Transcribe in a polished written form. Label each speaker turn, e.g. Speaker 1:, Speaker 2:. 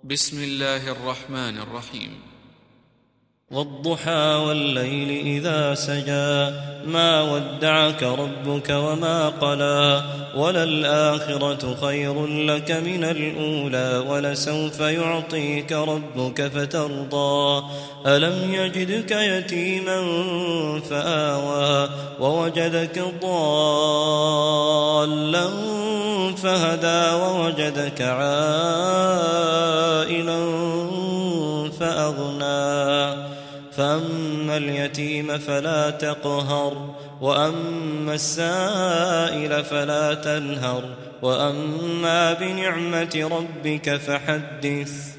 Speaker 1: بسم الله الرحمن الرحيم.
Speaker 2: والضحى والليل إذا سجى ما ودعك ربك وما قلى وللآخرة خير لك من الأولى ولسوف يعطيك ربك فترضى ألم يجدك يتيما فآوى ووجدك ضالا فهدى ووجدك عائلا فأغنى فأما اليتيم فلا تقهر وأما السائل فلا تنهر وأما بنعمة ربك فحدث.